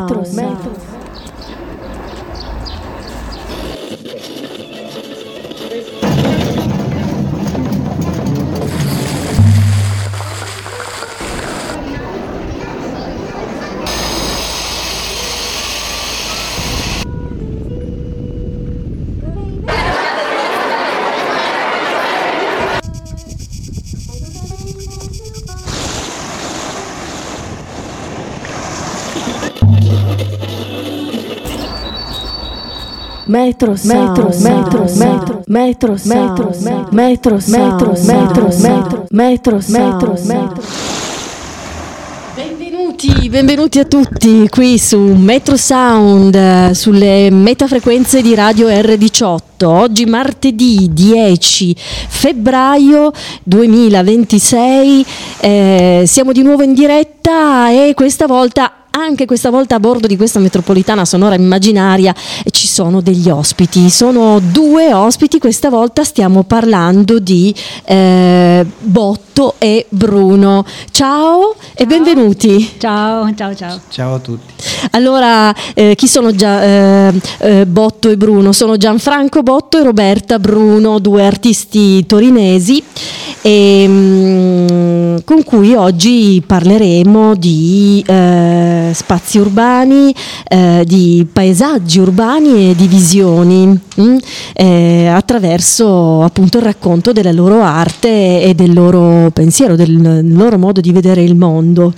Benvenuti a tutti qui su Metro Sound, sulle metafrequenze di Radio R18. Oggi martedì 10 febbraio 2026, siamo di nuovo in diretta e anche questa volta a bordo di questa metropolitana sonora immaginaria ci sono degli ospiti, sono due ospiti, questa volta stiamo parlando di Botto e Bruno. Ciao e benvenuti. Ciao. Ciao a tutti. Allora, chi sono Botto e Bruno? Sono Gianfranco Botto e Roberta Bruno, due artisti torinesi con cui oggi parleremo di spazi urbani, di paesaggi urbani e di visioni attraverso appunto il racconto della loro arte e del loro pensiero, del loro modo di vedere il mondo.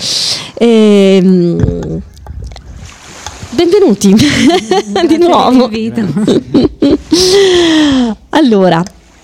Benvenuti di nuovo. Allora,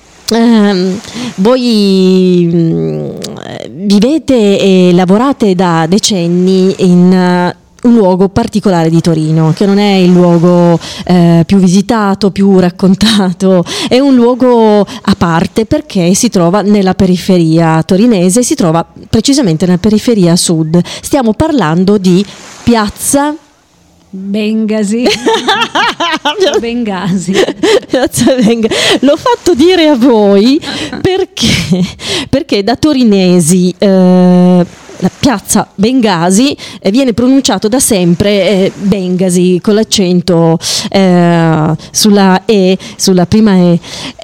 voi vivete e lavorate da decenni in un luogo particolare di Torino, che non è il luogo più visitato, più raccontato, è un luogo a parte perché si trova nella periferia torinese, si trova precisamente nella periferia sud. Stiamo parlando di Piazza Bengasi. Bengasi. L'ho fatto dire a voi perché da torinesi la piazza Bengasi viene pronunciato da sempre Bengasi con l'accento sulla E, sulla prima E.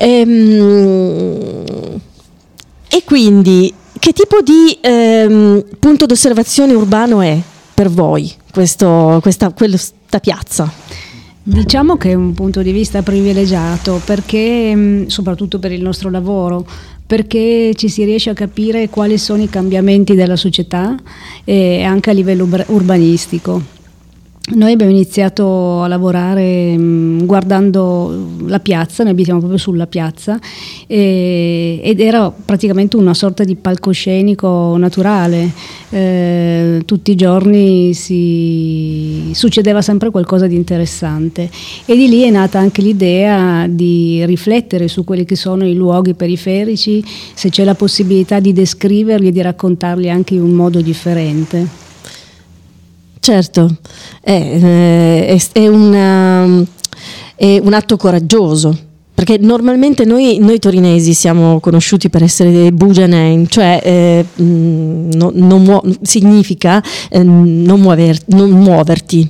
E quindi che tipo di punto d'osservazione urbano è per voi questa piazza? Diciamo che è un punto di vista privilegiato perché, soprattutto per il nostro lavoro, perché ci si riesce a capire quali sono i cambiamenti della società e anche a livello urbanistico. Noi abbiamo iniziato a lavorare guardando la piazza, noi abitiamo proprio sulla piazza ed era praticamente una sorta di palcoscenico naturale, tutti i giorni succedeva sempre qualcosa di interessante e di lì è nata anche l'idea di riflettere su quelli che sono i luoghi periferici, se c'è la possibilità di descriverli e di raccontarli anche in un modo differente. Certo, è un atto coraggioso, perché normalmente noi torinesi siamo conosciuti per essere dei bugianen, cioè significa non muoverti.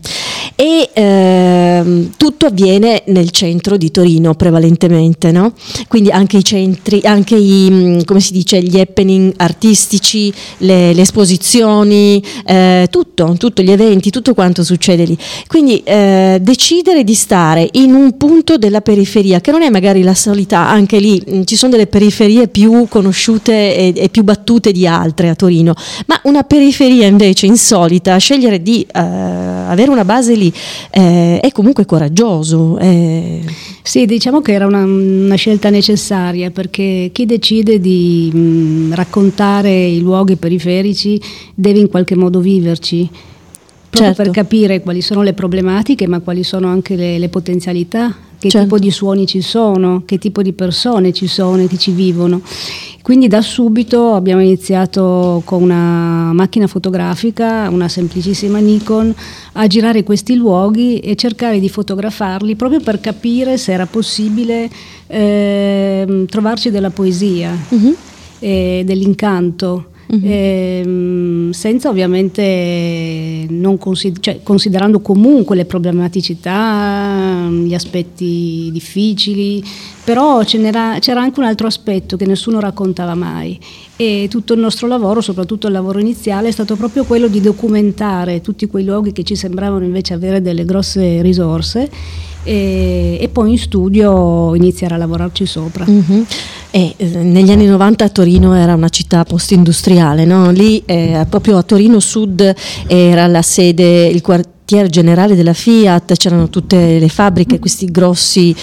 E tutto avviene nel centro di Torino prevalentemente, no? Quindi anche i centri, anche come si dice, gli happening artistici, le esposizioni, tutto, gli eventi, tutto quanto succede lì. Quindi decidere di stare in un punto della periferia, che non è magari la solita, anche lì ci sono delle periferie più conosciute e più battute di altre a Torino, ma una periferia invece insolita, scegliere di avere una base lì è comunque coraggioso. Sì, diciamo che era una scelta necessaria, perché chi decide di raccontare i luoghi periferici deve in qualche modo viverci, proprio per capire quali sono le problematiche, ma quali sono anche le potenzialità, che tipo di suoni ci sono, che tipo di persone ci sono e che ci vivono. Quindi da subito abbiamo iniziato con una macchina fotografica, una semplicissima Nikon, a girare questi luoghi e cercare di fotografarli proprio per capire se era possibile trovarci della poesia, e dell'incanto senza ovviamente considerando comunque le problematicità, gli aspetti difficili, però c'era anche un altro aspetto che nessuno raccontava mai, e tutto il nostro lavoro, soprattutto il lavoro iniziale, è stato proprio quello di documentare tutti quei luoghi che ci sembravano invece avere delle grosse risorse, e poi in studio iniziare a lavorarci sopra. Negli anni 90 Torino era una città post-industriale, no? Lì proprio a Torino Sud era la sede, il quartier generale della Fiat, c'erano tutte le fabbriche, questi grossi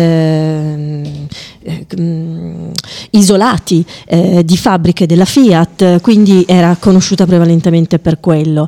isolati di fabbriche della Fiat, quindi era conosciuta prevalentemente per quello.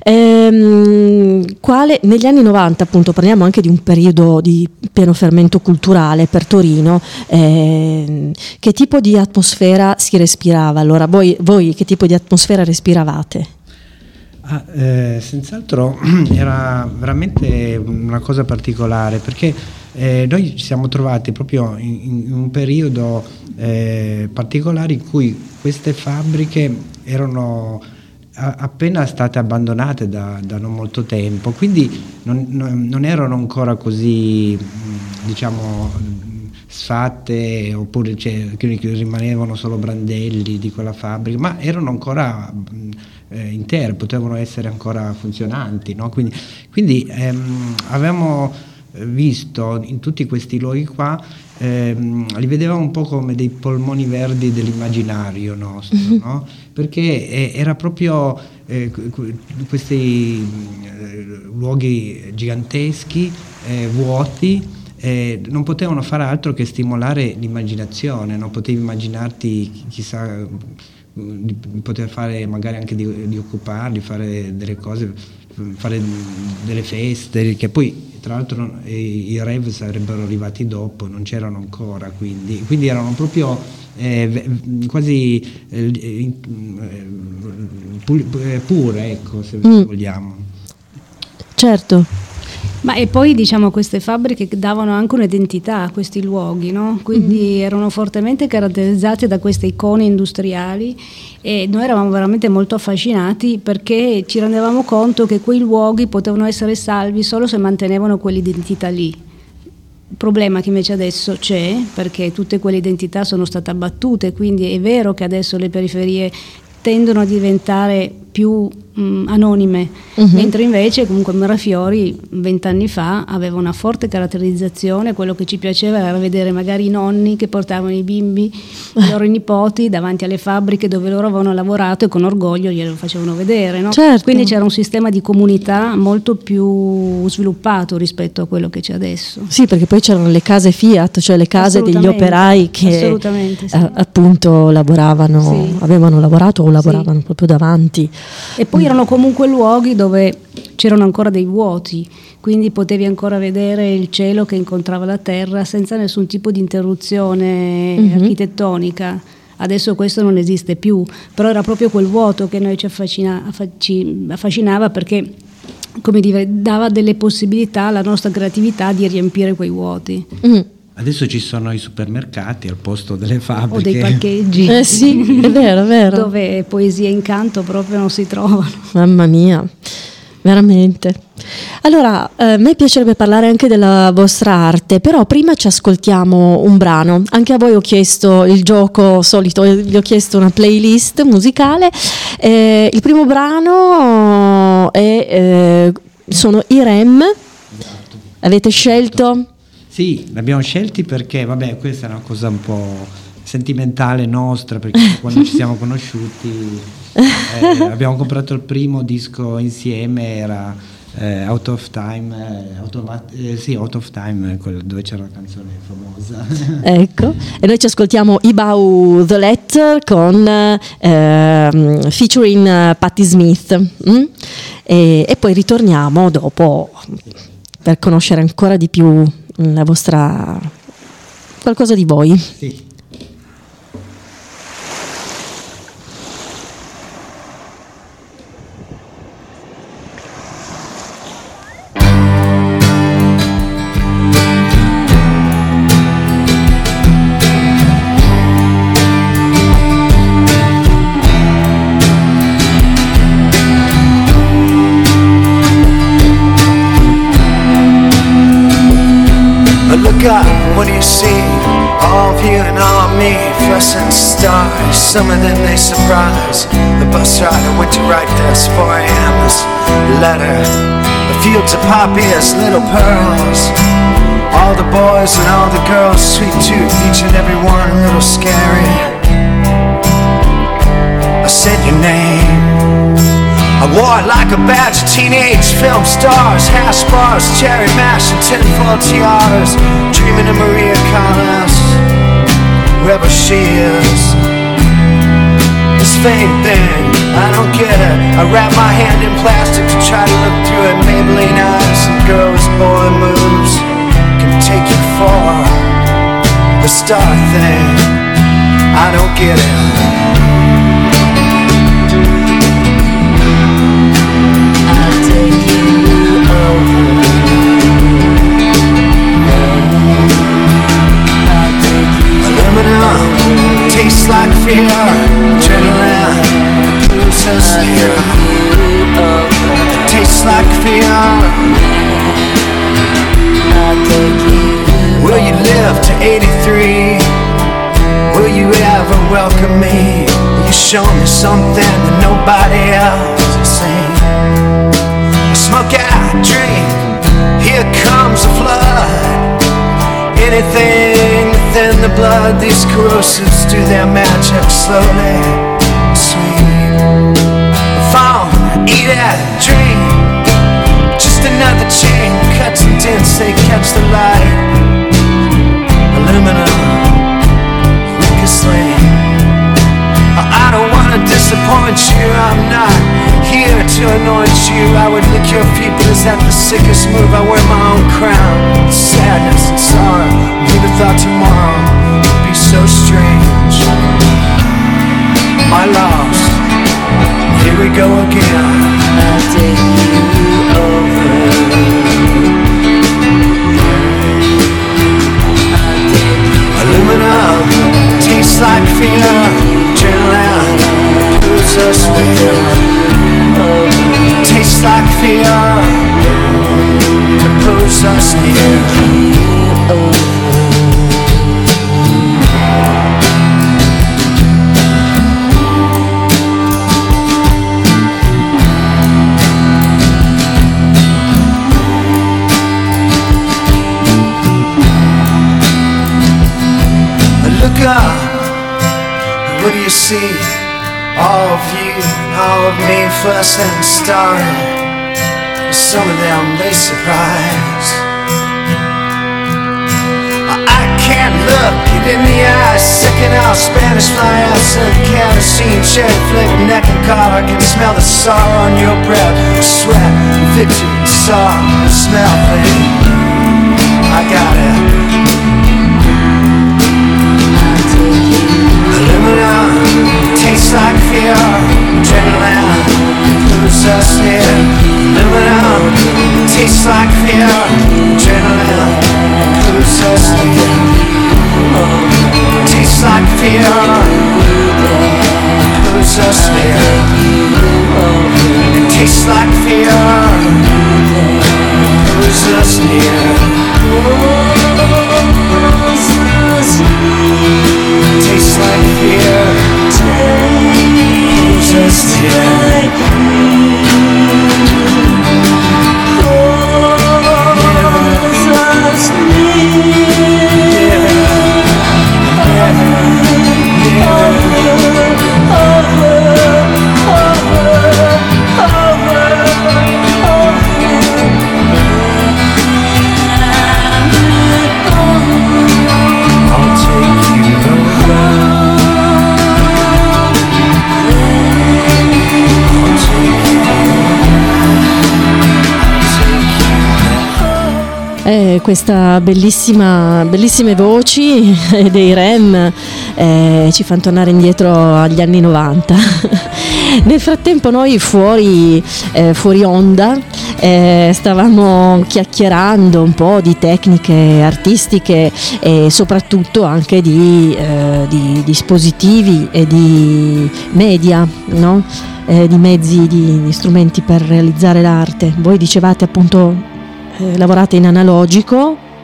Negli anni 90, appunto, parliamo anche di un periodo di pieno fermento culturale per Torino. Che tipo di atmosfera si respirava? Allora, voi che tipo di atmosfera respiravate? Senz'altro era veramente una cosa particolare, perché noi ci siamo trovati proprio in un periodo particolare in cui queste fabbriche erano appena state abbandonate da non molto tempo, quindi non erano ancora così, diciamo, sfatte, oppure che rimanevano solo brandelli di quella fabbrica, ma erano ancora intere, potevano essere ancora funzionanti, no? Quindi avevamo visto in tutti questi luoghi qua, li vedevamo un po' come dei polmoni verdi dell'immaginario nostro, no? Perché era proprio questi luoghi giganteschi, vuoti, non potevano fare altro che stimolare l'immaginazione, non potevi immaginarti chissà di poter fare, magari anche di occuparli, fare delle cose, fare delle feste, che poi tra l'altro i rave sarebbero arrivati dopo, non c'erano ancora, quindi erano proprio quasi pure, ecco, se vogliamo. Certo. Ma e poi diciamo queste fabbriche davano anche un'identità a questi luoghi, no? Quindi erano fortemente caratterizzate da queste icone industriali, e noi eravamo veramente molto affascinati perché ci rendevamo conto che quei luoghi potevano essere salvi solo se mantenevano quell'identità lì. Il problema che invece adesso c'è, perché tutte quelle identità sono state abbattute, quindi è vero che adesso le periferie tendono a diventare più anonime, mentre invece comunque Mirafiori 20 anni fa aveva una forte caratterizzazione. Quello che ci piaceva era vedere magari i nonni che portavano i bimbi, i loro nipoti davanti alle fabbriche dove loro avevano lavorato, e con orgoglio glielo facevano vedere, no? Certo. Quindi c'era un sistema di comunità molto più sviluppato rispetto a quello che c'è adesso. Sì, perché poi c'erano le case Fiat, cioè le case degli operai che sì. Appunto lavoravano, sì, avevano lavorato o lavoravano proprio davanti. E poi erano comunque luoghi dove c'erano ancora dei vuoti, quindi potevi ancora vedere il cielo che incontrava la terra senza nessun tipo di interruzione architettonica. Adesso questo non esiste più, però era proprio quel vuoto che noi ci affascinava, perché, come dire, dava delle possibilità alla nostra creatività di riempire quei vuoti. Adesso ci sono i supermercati al posto delle fabbriche. O dei parcheggi. Sì, è vero. Dove poesia e incanto proprio non si trovano. Mamma mia, veramente. Allora, a me piacerebbe parlare anche della vostra arte, però prima ci ascoltiamo un brano. Anche a voi ho chiesto il gioco solito, vi ho chiesto una playlist musicale. Il primo brano sono i Rem. Esatto. Avete scelto? Sì, l'abbiamo scelti perché, vabbè, questa è una cosa un po' sentimentale nostra, perché quando ci siamo conosciuti abbiamo comprato il primo disco insieme, era Out of Time, Out of Time, quello dove c'era la canzone famosa. Ecco, e noi ci ascoltiamo Ibau The Letter con featuring Patti Smith, e poi ritorniamo dopo per conoscere ancora di più la vostra, qualcosa di voi. Sì. up, what do you see? All of you and all of me, fluorescent stars. Some of them they surprise. The bus rider went to write this 4 a.m. This letter. The fields of poppies, little pearls. All the boys and all the girls, sweet tooth, each and every one a little scary. I said your name. I wore it like a badge of teenage film stars. Hash bars, cherry mash and tinfoil tiaras. Dreaming of Maria Callas, whoever she is. This fame thing, I don't get it. I wrap my hand in plastic to try to look through it. Maybelline eyes and girls, boy moves can take you far. The star thing, I don't get it. Tastes like fear, adrenaline, blues us here. Tastes like fear. Will you live to 83? Will you ever welcome me? Will you show me something that nobody else has seen? I smoke out, drink, here comes a flood. Anything within the blood, these corrosives do their magic slowly, sweet. Phone, eat it, drink, just another chain, cuts and dents, they catch the light. Aluminum, weak as slain. I don't wanna disappoint you, I'm not here to anoint you. I would lick your feet, but is that the sickest move? I wear my own crown. Sadness and sorrow, never thought tomorrow would be so strange. My loss, here we go again. I'll take you over. Aluminum, tastes like fear. Adrenaline, blues us fear. Tastes like fear. To pose us near. Look up, what do you see? All of you and all of me, fluorescent starring. Some of them they surprise. I can't look it in the eyes. Second out Spanish fly acid, kerosene, cherry flick, neck and collar. I can smell the sorrow on your breath. Sweat, victory, sorrow, smell thing. I got it. Aluminum, tastes like fear. Adrenaline, blues us here. Aluminum, tastes like fear. Adrenaline, blues us here. Tastes like fear. Blues us here. It tastes like fear. Blues us here. Tastes like fear. Blues us here. Questa bellissime voci dei Rem ci fanno tornare indietro agli anni 90. Nel frattempo noi fuori onda stavamo chiacchierando un po' di tecniche artistiche e soprattutto anche di dispositivi e di media, no? Di mezzi, di strumenti per realizzare l'arte. Voi dicevate appunto lavorate in analogico,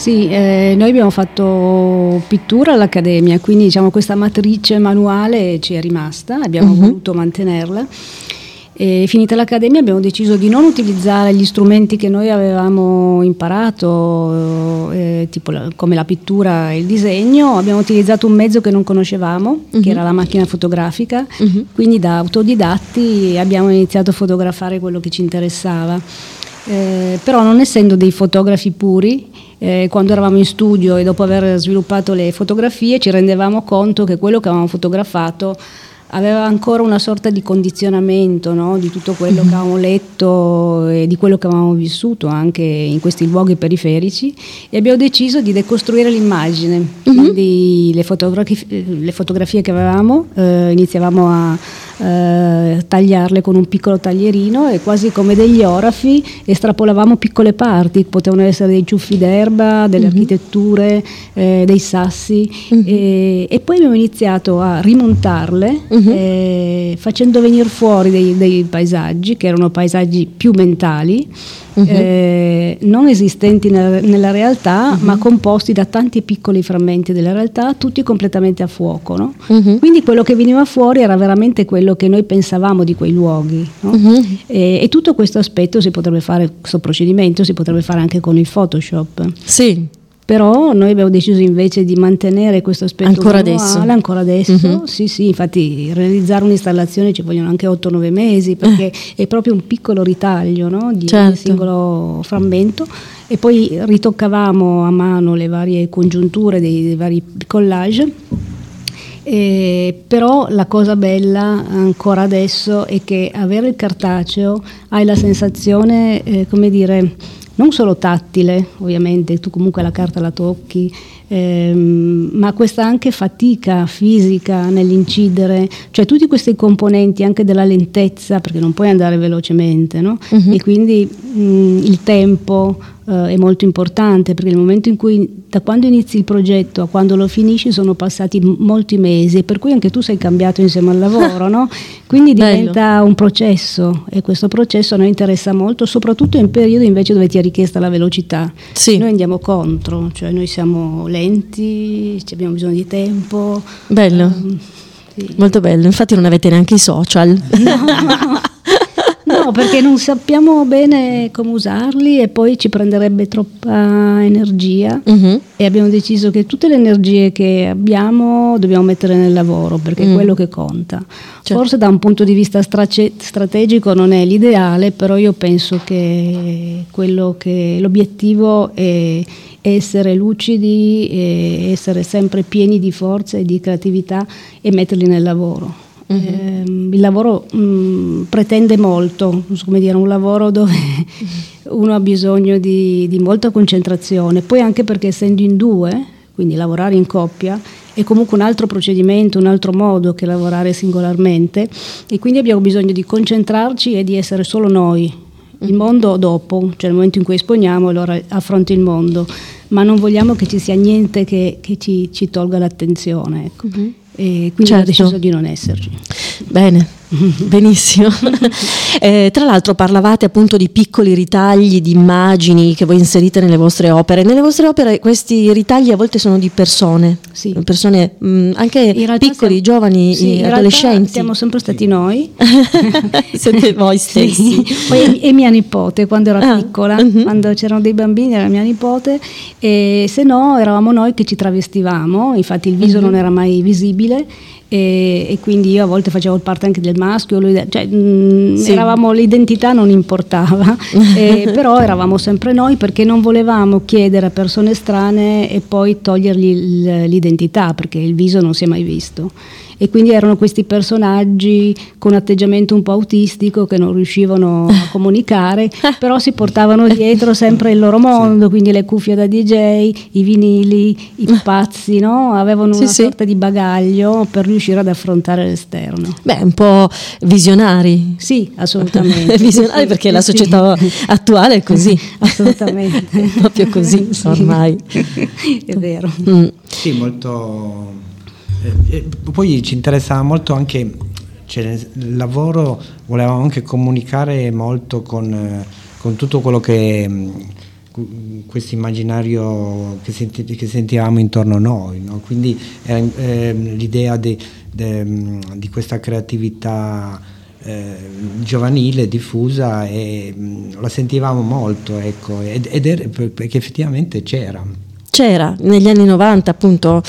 Sì, noi abbiamo fatto pittura all'Accademia, quindi diciamo questa matrice manuale ci è rimasta, abbiamo voluto mantenerla. E finita l'Accademia abbiamo deciso di non utilizzare gli strumenti che noi avevamo imparato, tipo come la pittura e il disegno. Abbiamo utilizzato un mezzo che non conoscevamo, che era la macchina fotografica, quindi da autodidatti abbiamo iniziato a fotografare quello che ci interessava. Però non essendo dei fotografi puri, quando eravamo in studio e dopo aver sviluppato le fotografie ci rendevamo conto che quello che avevamo fotografato aveva ancora una sorta di condizionamento, no? Di tutto quello che avevamo letto e di quello che avevamo vissuto anche in questi luoghi periferici, e abbiamo deciso di decostruire l'immagine. Quindi le fotografie che avevamo iniziavamo a tagliarle con un piccolo taglierino e quasi come degli orafi estrapolavamo piccole parti, potevano essere dei ciuffi d'erba, delle architetture, dei sassi, e poi abbiamo iniziato a rimontarle facendo venire fuori dei paesaggi che erano paesaggi più mentali, non esistenti nella realtà, ma composti da tanti piccoli frammenti della realtà, tutti completamente a fuoco, no? Quindi quello che veniva fuori era veramente quello che noi pensavamo di quei luoghi, no? E tutto questo aspetto si potrebbe fare, questo procedimento si potrebbe fare anche con il Photoshop. Sì. Però noi abbiamo deciso invece di mantenere questo aspetto ancora manuale, ancora adesso. Sì, infatti realizzare un'installazione ci vogliono anche 8-9 mesi, perché è proprio un piccolo ritaglio, no? Di ogni singolo frammento, e poi ritoccavamo a mano le varie congiunture dei vari collage. Però la cosa bella ancora adesso è che avere il cartaceo hai la sensazione, come dire, non solo tattile, ovviamente, tu comunque la carta la tocchi, ma questa anche fatica fisica nell'incidere, cioè tutti questi componenti anche della lentezza, perché non puoi andare velocemente, no? E quindi il tempo è molto importante, perché nel momento in cui, da quando inizi il progetto a quando lo finisci, sono passati molti mesi, per cui anche tu sei cambiato insieme al lavoro, no? Quindi diventa un processo, e questo processo a noi interessa molto, soprattutto in periodi invece dove ti è richiesta la velocità. Noi andiamo contro, cioè noi siamo lenti, abbiamo bisogno di tempo. Bello, molto bello, infatti non avete neanche i social. No, perché non sappiamo bene come usarli e poi ci prenderebbe troppa energia, e abbiamo deciso che tutte le energie che abbiamo dobbiamo mettere nel lavoro, perché è quello che conta. Forse da un punto di vista strategico non è l'ideale, però io penso che l'obiettivo è essere lucidi e essere sempre pieni di forza e di creatività e metterli nel lavoro. Il lavoro pretende molto, come dire, un lavoro dove uno ha bisogno di molta concentrazione, poi anche perché essendo in due, quindi lavorare in coppia, è comunque un altro procedimento, un altro modo che lavorare singolarmente, e quindi abbiamo bisogno di concentrarci e di essere solo noi. Il mondo dopo, cioè nel momento in cui esponiamo, allora affronti il mondo, ma non vogliamo che ci sia niente che ci tolga l'attenzione, ecco. E quindi ho deciso di non esserci. Bene, benissimo. Tra l'altro parlavate appunto di piccoli ritagli, di immagini che voi inserite nelle vostre opere. Nelle vostre opere questi ritagli a volte sono di persone, persone anche piccoli, giovani, adolescenti. Siamo sempre stati noi. Siete voi stessi. Poi e mia nipote quando era piccola, quando c'erano dei bambini era mia nipote, e se no eravamo noi che ci travestivamo, infatti il viso non era mai visibile. E quindi io a volte facevo parte anche del maschio, eravamo, l'identità non importava, però eravamo sempre noi, perché non volevamo chiedere a persone strane e poi togliergli l'identità, perché il viso non si è mai visto. E quindi erano questi personaggi con atteggiamento un po' autistico che non riuscivano a comunicare, però si portavano dietro sempre il loro mondo, quindi le cuffie da DJ, i vinili, i pupazzi, no? Avevano una sorta di bagaglio per riuscire ad affrontare l'esterno. Beh, un po' visionari. Sì, assolutamente. Visionari, perché la società attuale è così. Assolutamente. È proprio così ormai. È vero. Sì, molto... poi ci interessava molto anche, cioè, il lavoro, volevamo anche comunicare molto con tutto quello che questo immaginario che sentivamo intorno a noi, no? Quindi l'idea di questa creatività giovanile diffusa, e la sentivamo molto, ecco, perché effettivamente c'era negli anni 90, appunto,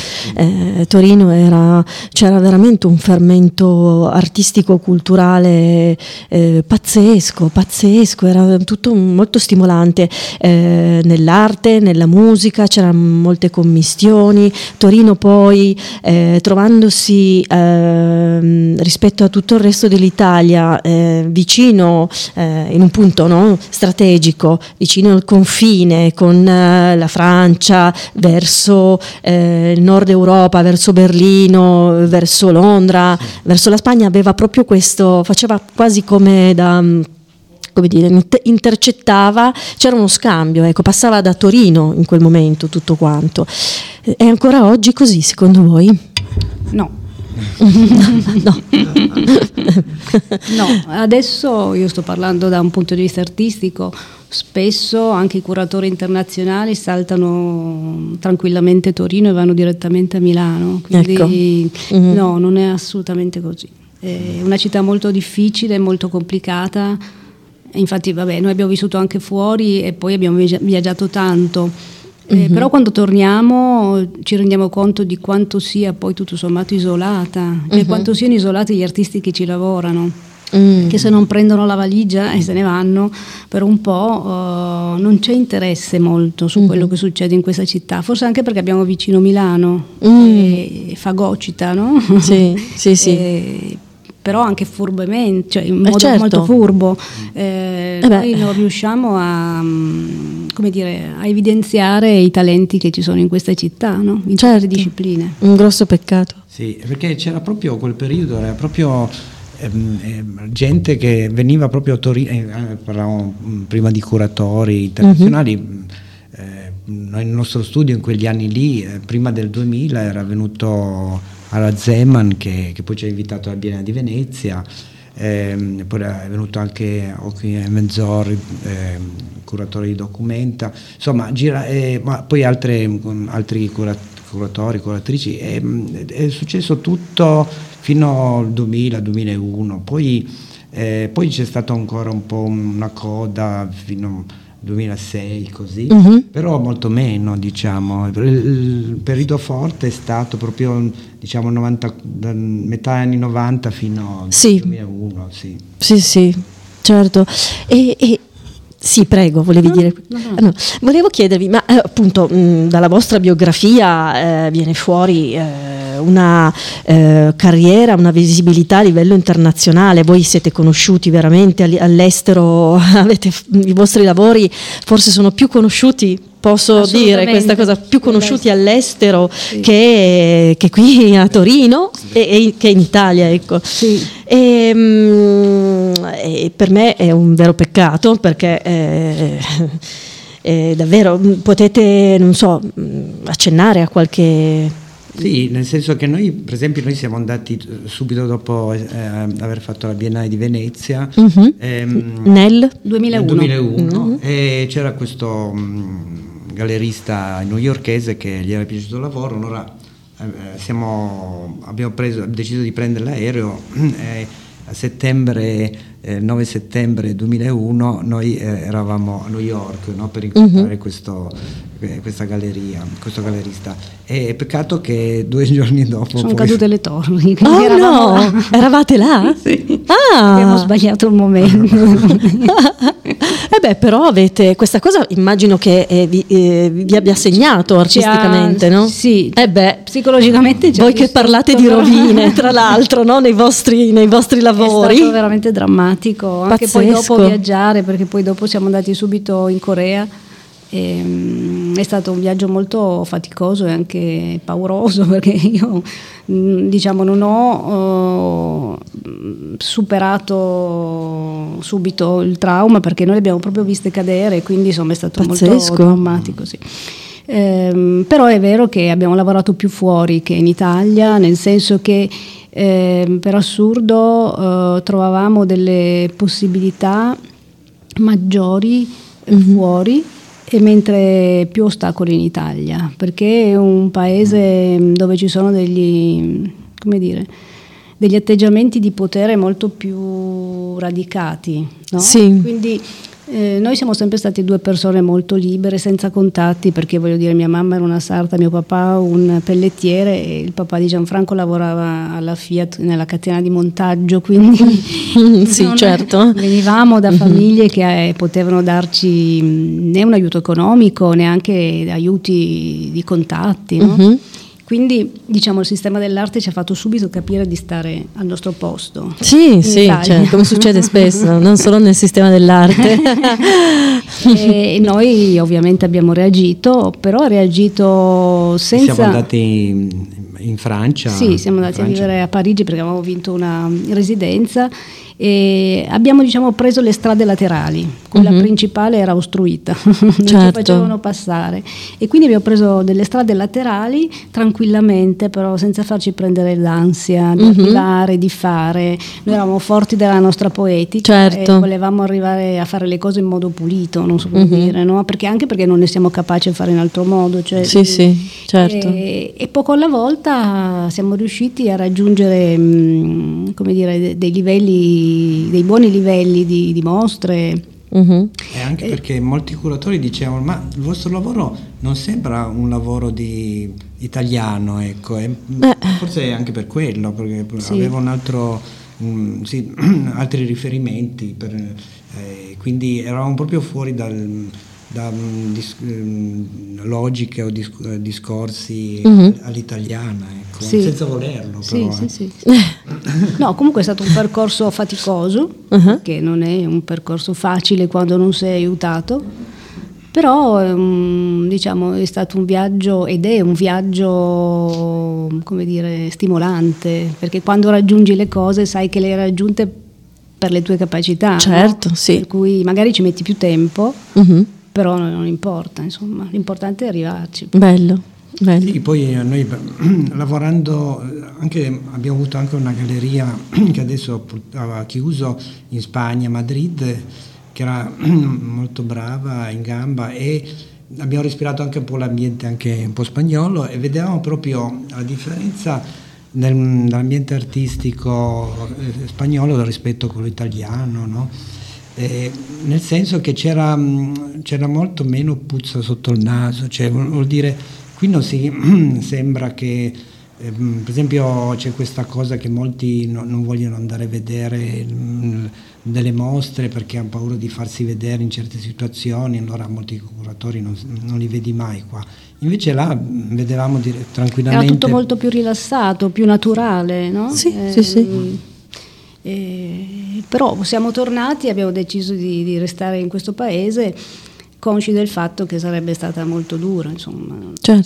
Torino c'era veramente un fermento artistico culturale pazzesco, era tutto molto stimolante, nell'arte, nella musica, c'erano molte commistioni. Torino poi, trovandosi rispetto a tutto il resto dell'Italia vicino, in un punto, no, strategico, vicino al confine con la Francia, verso il nord Europa, verso Berlino, verso Londra, verso la Spagna, aveva proprio questo, faceva quasi come dire, intercettava, c'era uno scambio, ecco, passava da Torino in quel momento tutto quanto. È ancora oggi così, secondo voi? No. No. No, adesso io sto parlando da un punto di vista artistico. Spesso anche i curatori internazionali saltano tranquillamente Torino e vanno direttamente a Milano, quindi ecco. No, non è assolutamente così. È una città molto difficile, molto complicata. Infatti, vabbè, noi abbiamo vissuto anche fuori e poi abbiamo viaggiato tanto. Però quando torniamo ci rendiamo conto di quanto sia poi tutto sommato isolata, e quanto siano isolati gli artisti che ci lavorano. Che se non prendono la valigia e se ne vanno per un po', non c'è interesse molto su quello che succede in questa città, forse anche perché abbiamo vicino Milano, e fagocita, no? Sì. Però anche furbamente, cioè in modo certo. molto furbo. Noi non riusciamo a evidenziare i talenti che ci sono in questa città, no? In tutte le discipline. Un grosso peccato. Sì, perché c'era proprio quel periodo, era proprio gente che veniva proprio a Torino, parlavamo prima di curatori internazionali. Noi nel nostro studio in quegli anni lì, prima del 2000, era venuto alla Zeman, che poi ci ha invitato alla Biennale di Venezia, poi è venuto anche Occhi Menzorri, curatore di Documenta, insomma ma poi altri curatori, curatrici, è successo tutto fino al 2000-2001, poi c'è stato ancora un po' una coda fino 2006 così, però molto meno, diciamo. Il periodo forte è stato proprio, diciamo, metà anni 90 fino al 2001. Sì, certo. E sì, prego, volevi dire? No. Volevo chiedervi, ma appunto dalla vostra biografia viene fuori una carriera, una visibilità a livello internazionale. Voi siete conosciuti veramente all'estero, i vostri lavori forse sono più conosciuti, posso dire questa cosa, più conosciuti all'estero che qui a Torino e che in Italia, ecco. Sì. E per me è un vero peccato, perché davvero potete, non so, accennare a qualche... Sì, nel senso che noi, per esempio, siamo andati subito dopo aver fatto la Biennale di Venezia nel 2001. E c'era questo gallerista newyorkese che gli era piaciuto il lavoro. Allora abbiamo deciso di prendere l'aereo. A settembre, 9 settembre 2001, noi eravamo a New York, no, per incontrare questo gallerista. E peccato che 2 giorni dopo sono cadute le torri. No, eravate là? Sì. Ah. Abbiamo sbagliato il momento. Però avete questa cosa, immagino che vi abbia segnato artisticamente, no? Sì, psicologicamente voi che parlate di rovine, tra l'altro, no? nei vostri lavori. È stato veramente drammatico, anche poi dopo viaggiare, perché poi dopo siamo andati subito in Corea. È stato un viaggio molto faticoso e anche pauroso, perché io, diciamo, non ho superato subito il trauma, perché noi le abbiamo proprio viste cadere, quindi insomma è stato molto traumatico, sì. Però è vero che abbiamo lavorato più fuori che in Italia, nel senso che per assurdo trovavamo delle possibilità maggiori fuori, e mentre più ostacoli in Italia, perché è un paese dove ci sono degli atteggiamenti di potere molto più radicati, no? Sì. Quindi noi siamo sempre stati due persone molto libere, senza contatti, perché voglio dire, mia mamma era una sarta, mio papà un pellettiere, e il papà di Gianfranco lavorava alla Fiat nella catena di montaggio, quindi sì, certo. Venivamo da famiglie che potevano darci né un aiuto economico, neanche aiuti di contatti, no? Quindi diciamo il sistema dell'arte ci ha fatto subito capire di stare al nostro posto. Sì, cioè, come succede spesso, non solo nel sistema dell'arte. E noi ovviamente abbiamo reagito, però reagito senza... Siamo andati in Francia. Sì, siamo andati a vivere a Parigi perché avevamo vinto una residenza e abbiamo preso le strade laterali, quella principale era ostruita, non ci facevano passare, e quindi abbiamo preso delle strade laterali tranquillamente, però senza farci prendere l'ansia di arrivare, di fare. Noi eravamo forti della nostra poetica e volevamo arrivare a fare le cose in modo pulito, non so come dire, no? Anche perché non ne siamo capaci di fare in altro modo, cioè, sì, certo. E poco alla volta siamo riusciti a raggiungere dei buoni livelli di mostre. E anche perché molti curatori dicevano: ma il vostro lavoro non sembra un lavoro di italiano, ecco. Forse anche per quello, perché aveva un altro altri riferimenti, quindi eravamo proprio fuori da logiche o discorsi all'italiana, ecco, senza volerlo, però. Sì. No, comunque è stato un percorso faticoso, che non è un percorso facile quando non sei aiutato, però è stato un viaggio, ed è un viaggio, stimolante, perché quando raggiungi le cose sai che le hai raggiunte per le tue capacità, certo, no? Sì. Per cui magari ci metti più tempo, però non importa, insomma, l'importante è arrivarci. Bello. Sì, poi noi lavorando abbiamo avuto anche una galleria che adesso ha chiuso in Spagna, a Madrid, che era molto brava, in gamba, e abbiamo respirato anche un po' l'ambiente anche un po' spagnolo, e vedevamo proprio la differenza nell'ambiente artistico spagnolo rispetto a quello italiano, no? Nel senso che c'era molto meno puzza sotto il naso, cioè vuol dire, qui non si sembra che per esempio c'è questa cosa che molti non vogliono andare a vedere delle mostre perché hanno paura di farsi vedere in certe situazioni, allora molti curatori non li vedi mai qua. Invece là vedevamo tranquillamente. Era tutto molto più rilassato, più naturale, no? Sì. Però siamo tornati, abbiamo deciso di restare in questo paese, consci del fatto che sarebbe stata molto dura, insomma.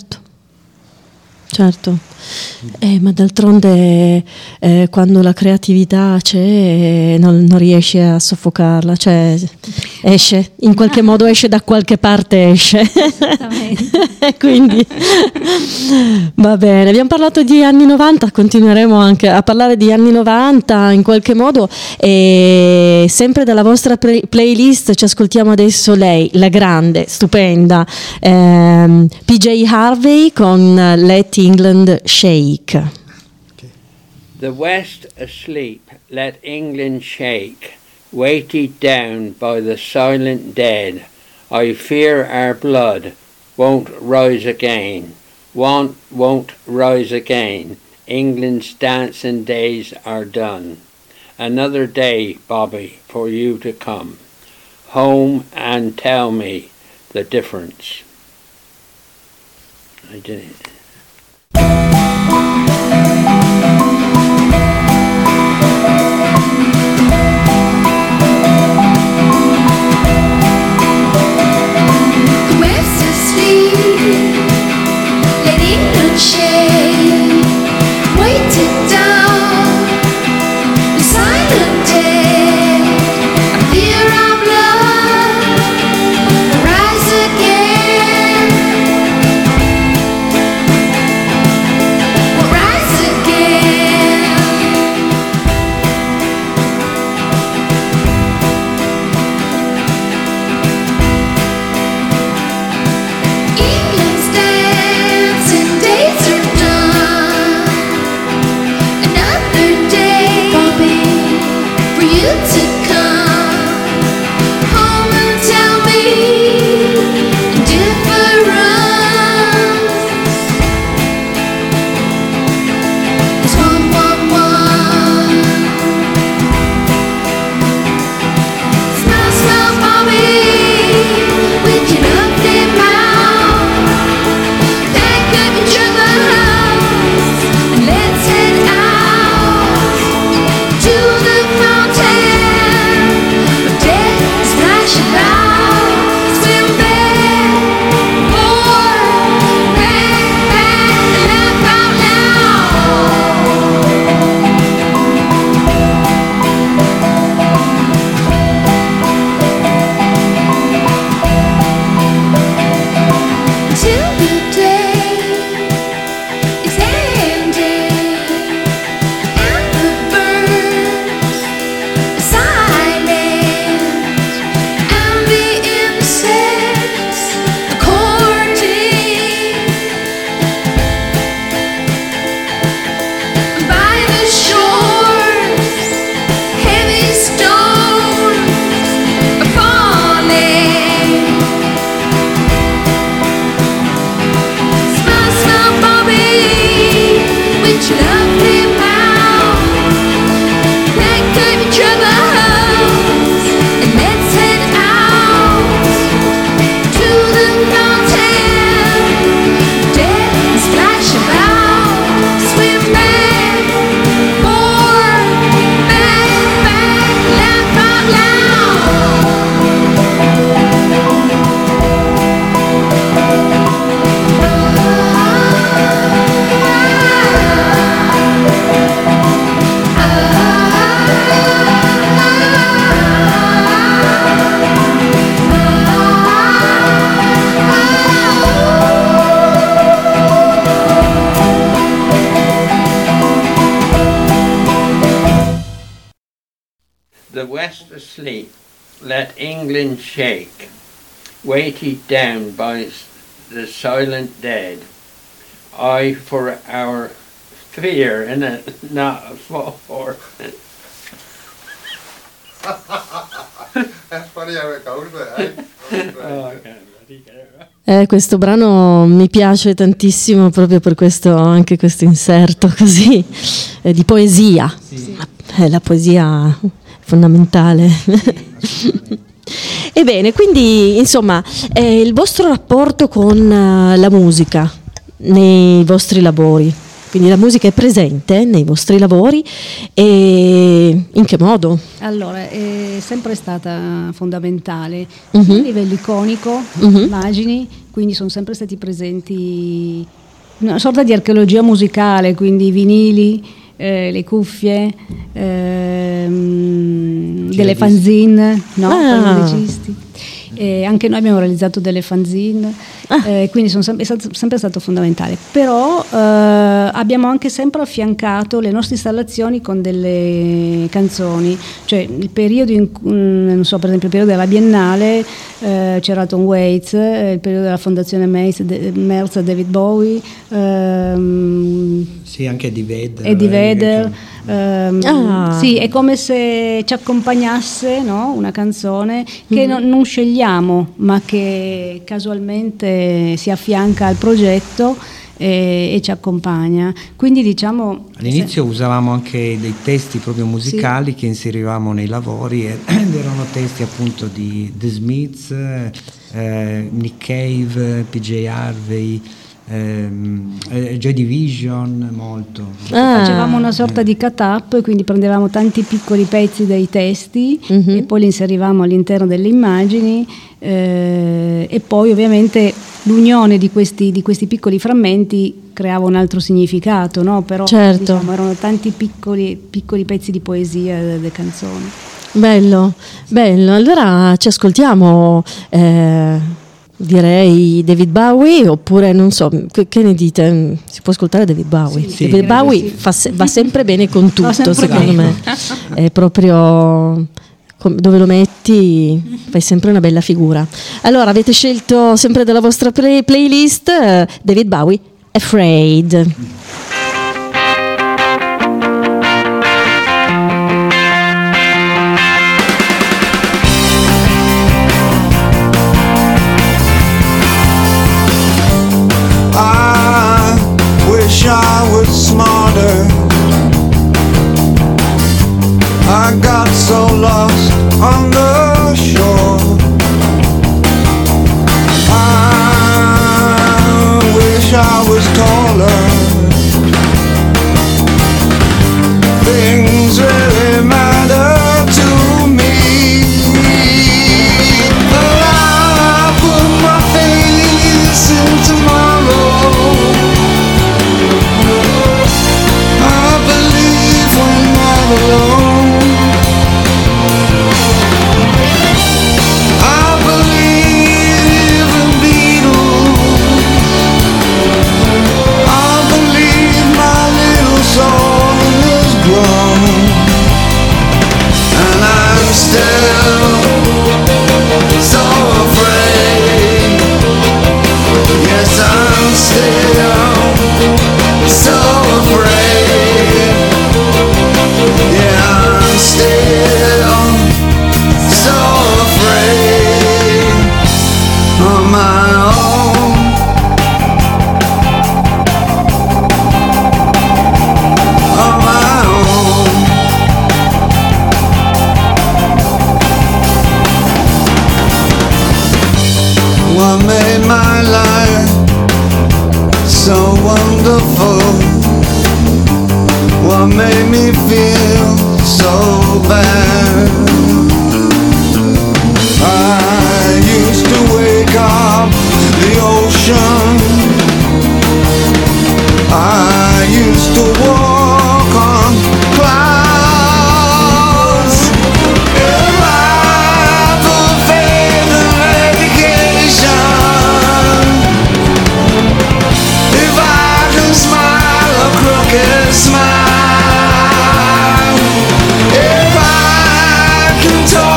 Certo. Ma d'altronde quando la creatività c'è non riesce a soffocarla, cioè esce, in qualche modo esce, da qualche parte esce. Quindi va bene, abbiamo parlato di anni 90, continueremo anche a parlare di anni 90 in qualche modo, e sempre dalla vostra playlist ci ascoltiamo adesso lei, la grande, stupenda PJ Harvey con Let England Shake. The West asleep, let England shake, weighted down by the silent dead. I fear our blood won't rise again, won't rise again. England's dancing days are done. Another day, Bobby, for you to come home and tell me the difference. I did it. Rise again. asleep, let England shake, weighted down by the silent dead. I for our fear, innit? Not for. Questo brano mi piace tantissimo proprio per questo, anche questo inserto così di poesia. Sì. La poesia è fondamentale. Ebbene, quindi insomma, il vostro rapporto con la musica nei vostri lavori. Quindi la musica è presente nei vostri lavori e in che modo? Allora, è sempre stata fondamentale a livello iconico, immagini, quindi sono sempre stati presenti una sorta di archeologia musicale, quindi i vinili, le cuffie, delle fanzine, no? Per i registi. Anche noi abbiamo realizzato delle fanzine, quindi è sempre stato fondamentale. Però abbiamo anche sempre affiancato le nostre installazioni con delle canzoni, cioè il periodo non so, per esempio il periodo della Biennale c'era Tom Waits, il periodo della Fondazione Merz, David Bowie, sì, anche Eddie Vedder. Sì, è come se ci accompagnasse, no? Una canzone che non scegliamo, ma che casualmente si affianca al progetto e ci accompagna. Quindi diciamo all'inizio usavamo anche dei testi proprio musicali, sì, che inserivamo nei lavori ed erano testi appunto di The Smiths, Nick Cave, PJ Harvey, Joy Division, molto. Facevamo una sorta di cut-up, quindi prendevamo tanti piccoli pezzi dei testi e poi li inserivamo all'interno delle immagini, e poi ovviamente l'unione di questi piccoli frammenti creava un altro significato, no? Però certo, diciamo, erano tanti piccoli pezzi di poesia delle canzoni. Bello. Allora ci ascoltiamo, direi David Bowie, oppure non so, che ne dite? Si può ascoltare David Bowie? Sì, David Bowie sì. Va sempre bene con tutto, secondo me. È proprio dove lo metti fai sempre una bella figura. Allora avete scelto sempre dalla vostra playlist David Bowie, Afraid. I was smarter. I got so lost on the shore. I wish I was taller. Things really matter to me. But I put my face in tomorrow. Alone. I believe in Beatles. I believe my little soul is grown, and I'm still so afraid. Yes, I'm still so afraid. Yeah, I'm still so afraid on my own. On my own. What made my life so wonderful? What made me feel so bad? I used to wake up the ocean. I used to walk on clouds. If I put faith in education, if I can smile a crooked smile, if I can talk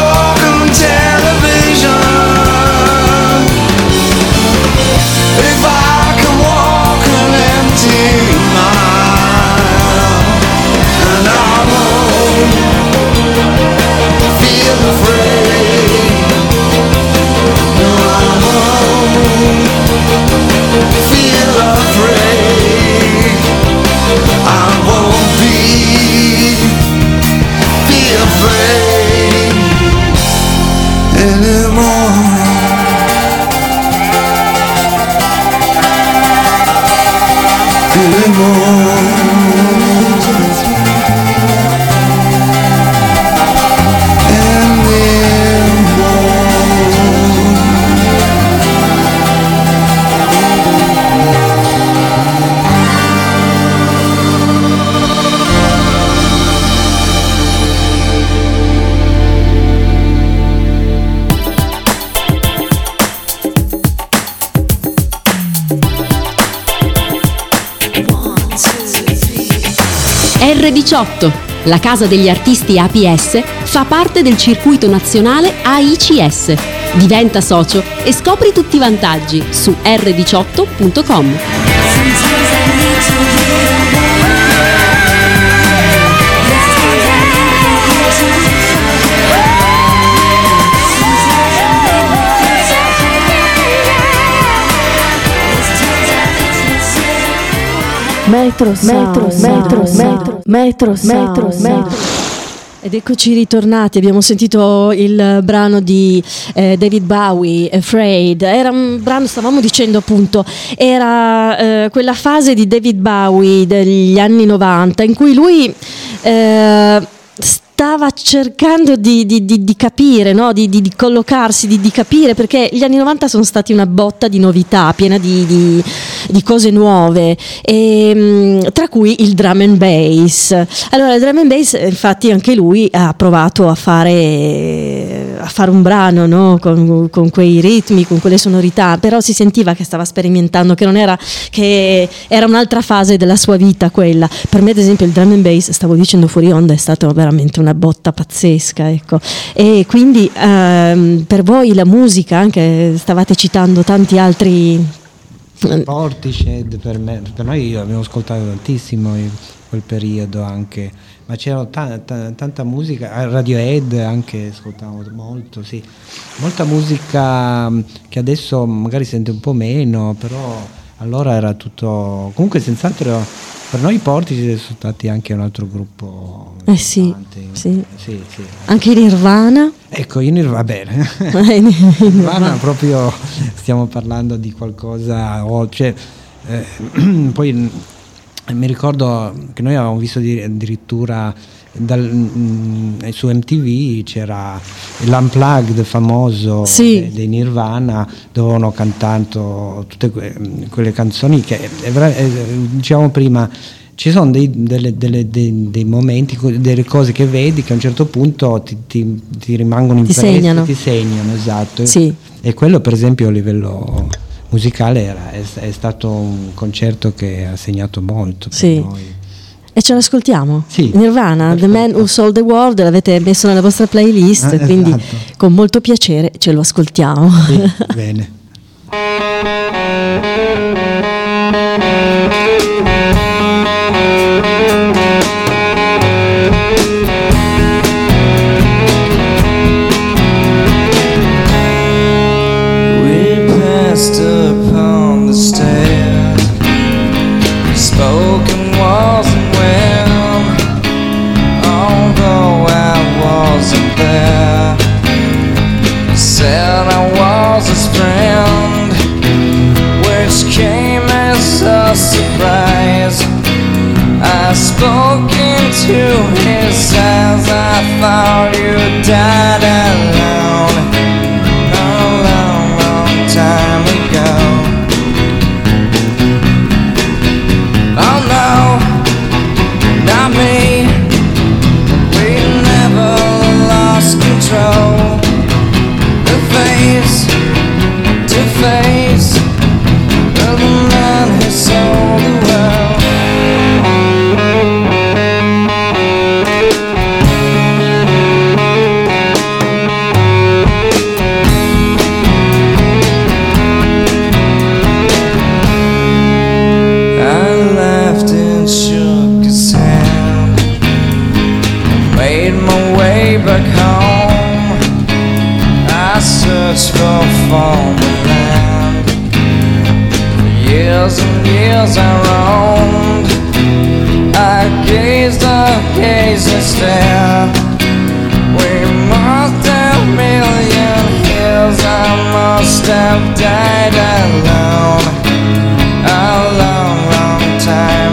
R18, la casa degli artisti APS, fa parte del circuito nazionale AICS. Diventa socio e scopri tutti i vantaggi su r18.com. Metro. Ed eccoci ritornati, abbiamo sentito il brano di David Bowie, Afraid. Era un brano, stavamo dicendo appunto, era quella fase di David Bowie degli anni 90 in cui lui stava cercando di capire, no? di collocarsi, di capire, perché gli anni 90 sono stati una botta di novità, piena di cose nuove, e, tra cui il drum and bass. Allora il drum and bass, infatti anche lui ha provato a fare un brano, no? con quei ritmi, con quelle sonorità, però si sentiva che stava sperimentando, che era un'altra fase della sua vita quella. Per me ad esempio il drum and bass, stavo dicendo fuori onda, è stato veramente una botta pazzesca, ecco. E quindi per voi la musica, anche stavate citando tanti altri Portishead, per noi abbiamo ascoltato tantissimo in quel periodo anche, ma c'era tanta musica, Radiohead anche ascoltavo molto, sì, molta musica che adesso magari sente un po' meno, però allora era tutto, comunque senz'altro per noi i Portishead sono stati anche un altro gruppo importante. Sì. Anche i Nirvana. Ecco, i Nirvana, bene. Nirvana proprio stiamo parlando di qualcosa, poi mi ricordo che noi avevamo visto addirittura su MTV c'era l'Unplugged famoso dei Nirvana, dove avevano cantato tutte quelle canzoni che dicevamo prima, ci sono dei momenti, delle cose che vedi che a un certo punto ti rimangono impresse, ti segnano, esatto. Sì. E quello per esempio a livello musicale è stato un concerto che ha segnato molto per noi. E ce l'ascoltiamo? Sì. Nirvana, Perfetto. The Man Who Sold the World, l'avete messo nella vostra playlist, quindi esatto. Con molto piacere ce lo ascoltiamo. Sì, bene. We passed upon the stairs, spoken wasn't well, although I wasn't there. Said I was his friend, which came as a surprise. I spoke into his eyes, I thought you died alone a long, long time ago. Oh no, not me, we never lost control. The face to face of the man who sold the world. I laughed and shook his hand, made my way back home. I searched for foreign land, for years and years I roamed. I gazed and stared. We must have million years, I must have died alone a long, long time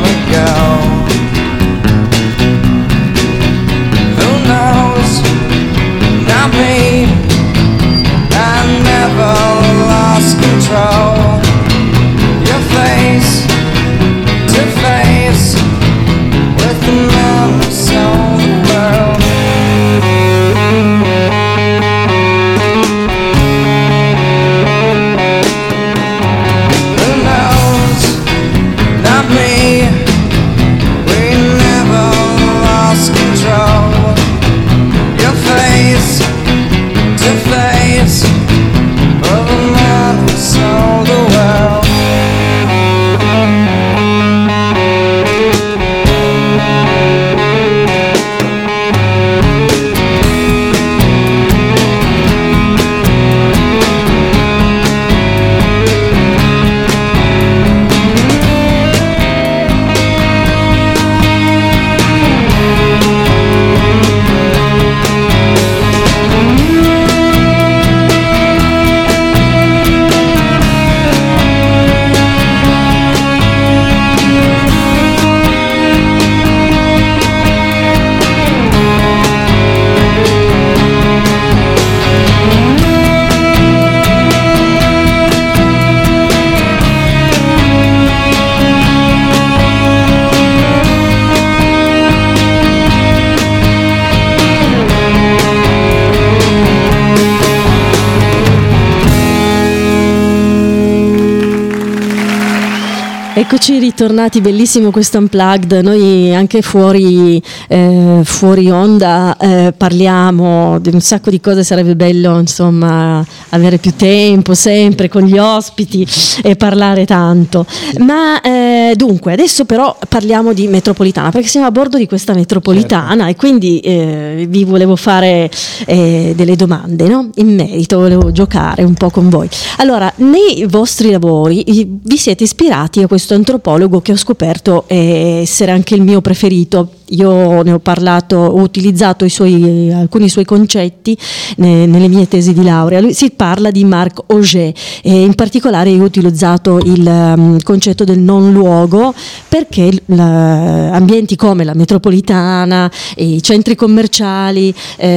Eccoci ritornati, bellissimo questo Unplugged. Noi anche fuori onda parliamo di un sacco di cose, sarebbe bello insomma avere più tempo sempre con gli ospiti e parlare tanto. Ma dunque adesso però parliamo di metropolitana, perché siamo a bordo di questa metropolitana, certo. E quindi vi volevo fare delle domande, no? In merito, volevo giocare un po' con voi. Allora, nei vostri lavori vi siete ispirati a questo antropologo che ho scoperto essere anche il mio preferito. Io ne ho parlato, ho utilizzato alcuni suoi concetti nelle mie tesi di laurea. Si parla di Marc Augé e in particolare io ho utilizzato il concetto del non luogo, perché ambienti come la metropolitana, i centri commerciali,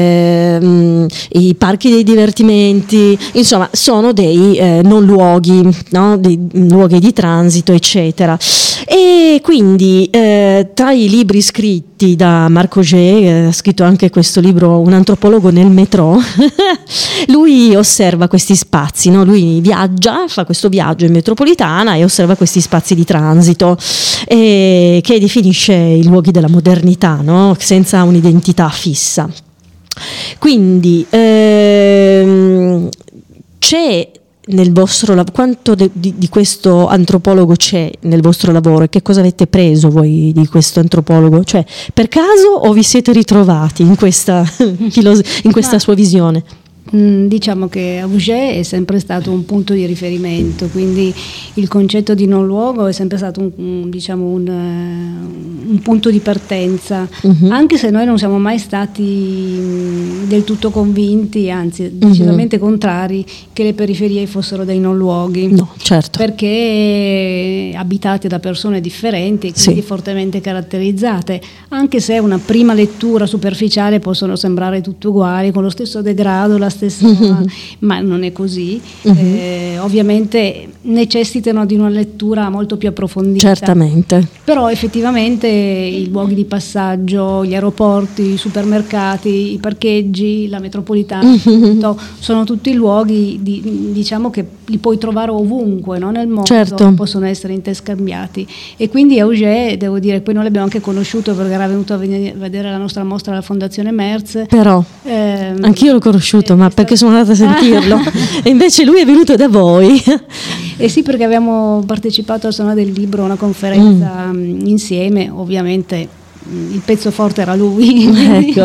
i parchi dei divertimenti, insomma sono dei non luoghi, no? Dei luoghi di transito, eccetera. E quindi tra i libri scritti da Marc Augé, ha scritto anche questo libro Un antropologo nel metro, lui osserva questi spazi, no? Lui viaggia, fa questo viaggio in metropolitana e osserva questi spazi di transito che definisce i luoghi della modernità, no? Senza un'identità fissa. Quindi c'è nel vostro lavoro, quanto di questo antropologo c'è nel vostro lavoro e che cosa avete preso voi di questo antropologo? Cioè, per caso o vi siete ritrovati in questa sua visione? Diciamo che Augé è sempre stato un punto di riferimento, quindi il concetto di non luogo è sempre stato un punto di partenza, anche se noi non siamo mai stati del tutto convinti, anzi decisamente contrari, che le periferie fossero dei non luoghi. No, certo. Perché abitate da persone differenti e quindi fortemente caratterizzate, anche se una prima lettura superficiale possono sembrare tutte uguali, con lo stesso degrado, la stessa ma non è così. Ovviamente necessitano di una lettura molto più approfondita. Certamente. Però effettivamente i luoghi di passaggio, gli aeroporti, i supermercati, i parcheggi, la metropolitana, sono tutti luoghi diciamo che li puoi trovare ovunque, no? Nel mondo, certo. Possono essere interscambiati. E quindi Augé, devo dire, poi noi l'abbiamo anche conosciuto perché era venuto a vedere la nostra mostra alla Fondazione Merz. Però anch'io l'ho conosciuto, ma perché sono andata a sentirlo e invece lui è venuto da voi. Sì, perché abbiamo partecipato al Salone del Libro a una conferenza insieme, ovviamente il pezzo forte era lui. Ecco.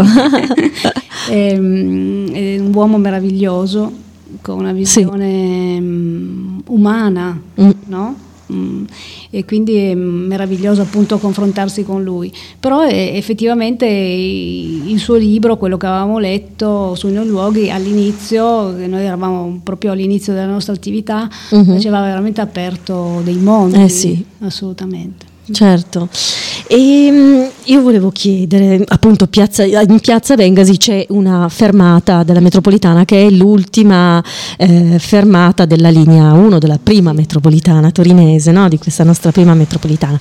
È un uomo meraviglioso con una visione umana, no? E quindi è meraviglioso appunto confrontarsi con lui, però effettivamente il suo libro, quello che avevamo letto sui non luoghi all'inizio, noi eravamo proprio all'inizio della nostra attività, ci aveva veramente aperto dei mondi. Sì. Assolutamente. Certo. E io volevo chiedere, appunto, in piazza Bengasi c'è una fermata della metropolitana che è l'ultima fermata della linea 1 della prima metropolitana torinese, no? Di questa nostra prima metropolitana,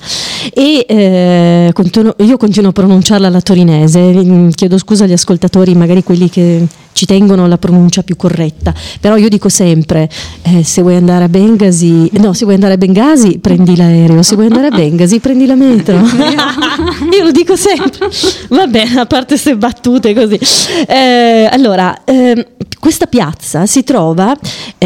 e io continuo a pronunciarla alla torinese, chiedo scusa agli ascoltatori, magari quelli che ci tengono alla pronuncia più corretta, però io dico sempre se vuoi andare a Bengasi prendi l'aereo, se vuoi andare a Bengasi prendi la metro. Io lo dico sempre. Vabbè, a parte queste battute così. Allora, questa piazza si trova,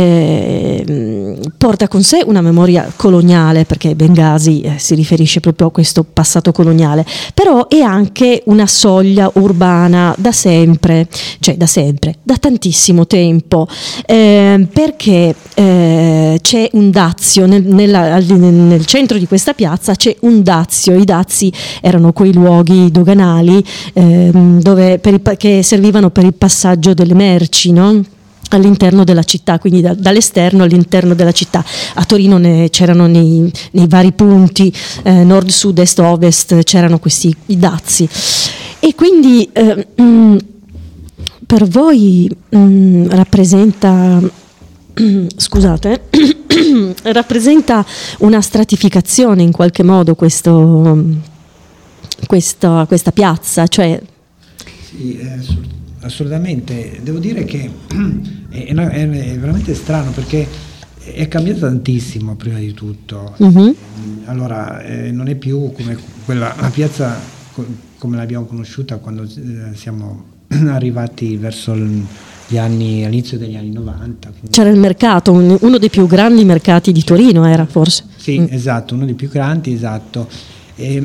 porta con sé una memoria coloniale, perché Bengasi si riferisce proprio a questo passato coloniale, però è anche una soglia urbana da sempre, da tantissimo tempo, perché c'è un dazio nel centro di questa piazza, c'è un dazio. I dazi erano quei luoghi doganali che servivano per il passaggio delle merci, no? All'interno della città, quindi dall'esterno all'interno della città. A Torino c'erano nei vari punti, nord, sud, est, ovest, c'erano i dazi. E quindi per voi rappresenta una stratificazione in qualche modo questa piazza, cioè? Sì, assolutamente. Devo dire che è veramente strano, perché è cambiato tantissimo prima di tutto. Allora non è più come la piazza come l'abbiamo conosciuta quando siamo arrivati verso all'inizio degli anni 90. C'era il mercato, uno dei più grandi mercati di Torino era forse. Sì, esatto, uno dei più grandi, esatto. E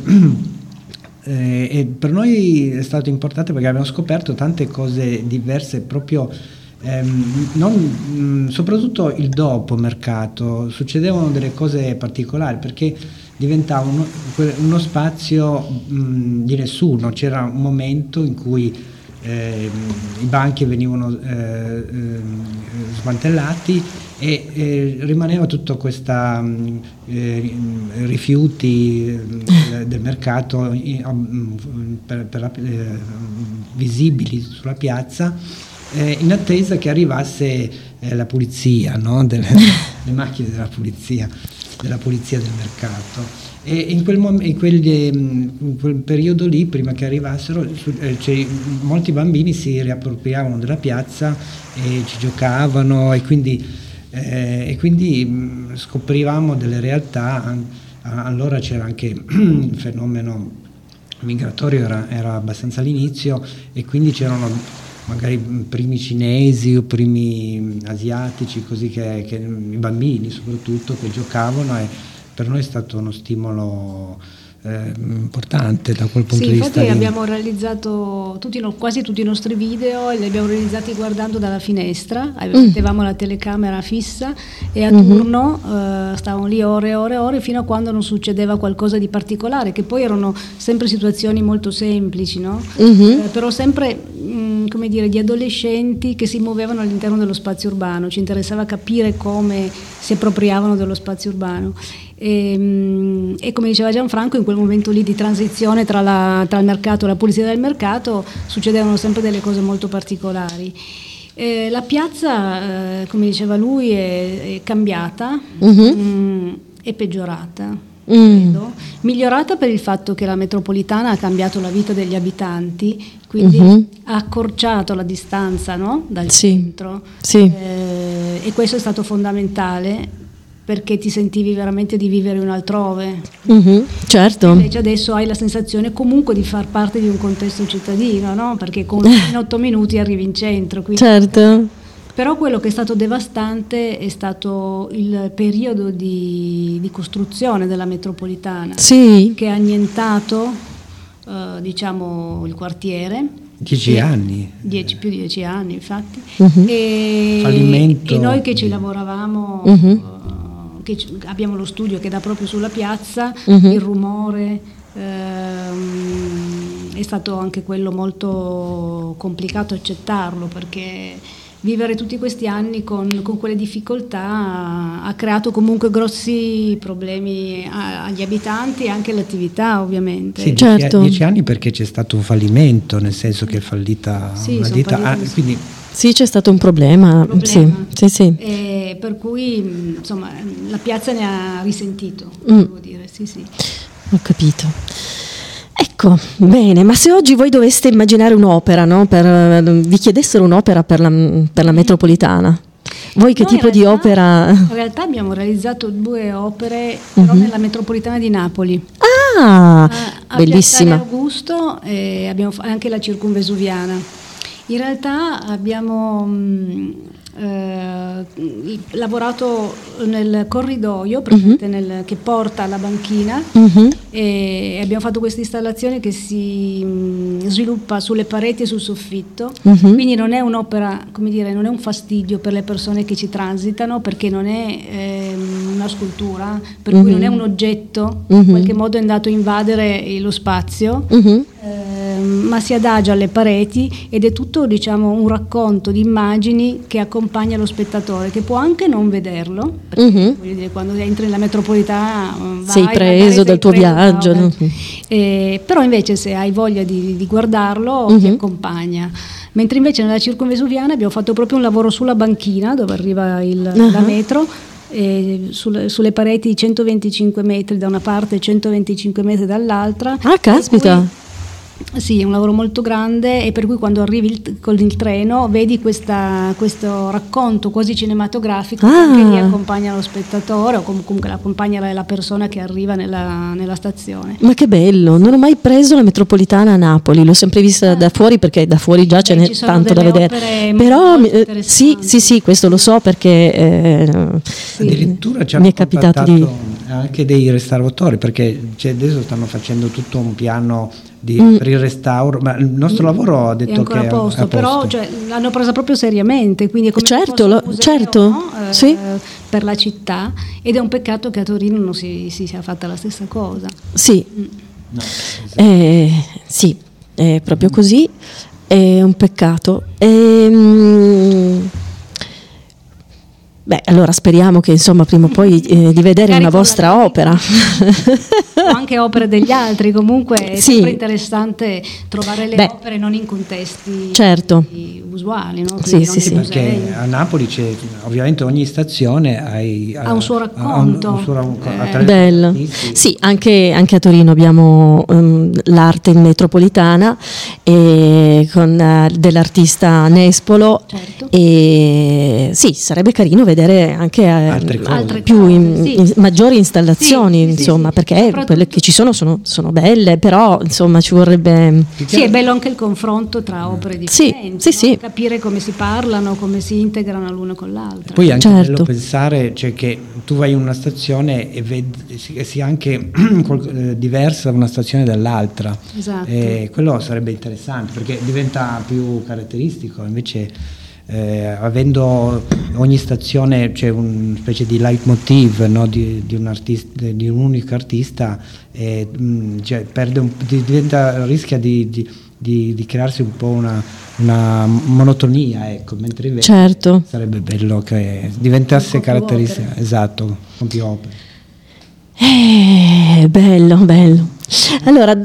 per noi è stato importante perché abbiamo scoperto tante cose diverse proprio. Soprattutto il dopo mercato succedevano delle cose particolari perché diventava uno spazio di nessuno. C'era un momento in cui i banchi venivano smantellati e rimaneva tutto questa rifiuti del mercato visibili sulla piazza, in attesa che arrivasse la polizia, no? Le macchine della polizia del mercato. E in quel periodo lì, prima che arrivassero, molti bambini si riappropriavano della piazza e ci giocavano e quindi scoprivamo delle realtà. Allora c'era anche il fenomeno migratorio, era abbastanza all'inizio, e quindi c'erano magari primi cinesi o primi asiatici, così che i bambini soprattutto che giocavano, e per noi è stato uno stimolo importante da quel punto di vista. Infatti abbiamo realizzato quasi tutti i nostri video e li abbiamo realizzati guardando dalla finestra, mettevamo la telecamera fissa e a turno stavamo lì ore e ore e ore fino a quando non succedeva qualcosa di particolare, che poi erano sempre situazioni molto semplici, no? Però sempre come dire, di adolescenti che si muovevano all'interno dello spazio urbano. Ci interessava capire come si appropriavano dello spazio urbano. E come diceva Gianfranco, in quel momento lì di transizione tra il mercato e la pulizia del mercato succedevano sempre delle cose molto particolari. La piazza, come diceva lui, è cambiata, è peggiorata. Credo. Migliorata per il fatto che la metropolitana ha cambiato la vita degli abitanti, quindi ha accorciato la distanza, no? Dal centro, e questo è stato fondamentale perché ti sentivi veramente di vivere un altrove. Certo. Invece adesso hai la sensazione comunque di far parte di un contesto cittadino, no? Perché in 8 minuti arrivi in centro. Quindi... Certo. Però quello che è stato devastante è stato il periodo di costruzione della metropolitana, che ha annientato diciamo il quartiere. 10 anni. Più di 10 anni infatti. Fallimento. E noi che ci lavoravamo, che abbiamo lo studio che dà proprio sulla piazza, il rumore, è stato anche quello molto complicato accettarlo, perché vivere tutti questi anni con quelle difficoltà ha creato comunque grossi problemi agli abitanti e anche all'attività, ovviamente. Sì, certo. 10 anni perché c'è stato un fallimento, nel senso che è fallita una ditta. Quindi... Sì, c'è stato un problema. Sì. E per cui insomma la piazza ne ha risentito, devo dire, sì. Ho capito. Ecco, bene, ma se oggi voi doveste immaginare un'opera, no? Vi chiedessero un'opera per la metropolitana, voi che tipo di opera? In realtà abbiamo realizzato 2 opere, però nella metropolitana di Napoli. Bellissima. A Piazzale Augusto, e abbiamo anche la circumvesuviana. In realtà abbiamo lavorato nel corridoio che porta alla banchina, e abbiamo fatto questa installazione che si sviluppa sulle pareti e sul soffitto, quindi non è un'opera, come dire, non è un fastidio per le persone che ci transitano, perché non è una scultura, per cui non è un oggetto in qualche modo è andato a invadere lo spazio, ma si adagia alle pareti ed è tutto, diciamo, un racconto di immagini che accompagna lo spettatore, che può anche non vederlo, perché voglio dire, quando entri nella metropolitana sei preso dal tuo viaggio, no? Però invece se hai voglia di guardarlo ti accompagna. Mentre invece nella circumvesuviana abbiamo fatto proprio un lavoro sulla banchina dove arriva la metro, sulle pareti 125 metri da una parte e 125 metri dall'altra. Caspita! Sì, è un lavoro molto grande, e per cui quando arrivi con il treno vedi questo racconto quasi cinematografico che lì accompagna lo spettatore, o comunque l'accompagna la persona che arriva nella stazione. Ma che bello, non ho mai preso la metropolitana a Napoli, l'ho sempre vista da fuori, perché da fuori già ce n'è tanto da vedere. Però sì, questo lo so, perché addirittura ci mi hanno è capitato di anche dei restauratori, perché adesso stanno facendo tutto un piano per il restauro, ma il nostro lavoro ha detto è ancora che a posto, però l'hanno presa proprio seriamente, quindi è come certo, museo, no? Sì. Per la città, ed è un peccato che a Torino non si sia fatta la stessa cosa. Sì, sì, è proprio così, è un peccato. Beh, allora speriamo che insomma prima o poi di vedere una vostra opera. O anche opere degli altri, comunque è sempre interessante trovare le opere non in contesti usuali, no? Sì, perché a Napoli c'è, ovviamente ogni stazione ha un suo racconto. Bello. Sì, anche a Torino abbiamo l'arte in metropolitana con dell'artista Nespolo, certo. E sì, sarebbe carino vedere anche altre maggiori installazioni, insomma, perché quelle che ci sono belle, però insomma ci vorrebbe. Sì, è bello anche il confronto tra opere differenti, sì. Capire come si parlano, come si integrano l'una con l'altra. Poi è anche bello pensare, cioè, che tu vai in una stazione e vedi sia anche diversa una stazione dall'altra. Esatto. Quello sarebbe interessante, perché diventa più caratteristico. Invece avendo ogni stazione c'è una specie di leitmotiv, no? di un artista, di un unico artista, cioè rischia di crearsi un po' una monotonia, ecco, mentre invece sarebbe bello che diventasse caratteristica, esatto, con più opere. Bello. Allora,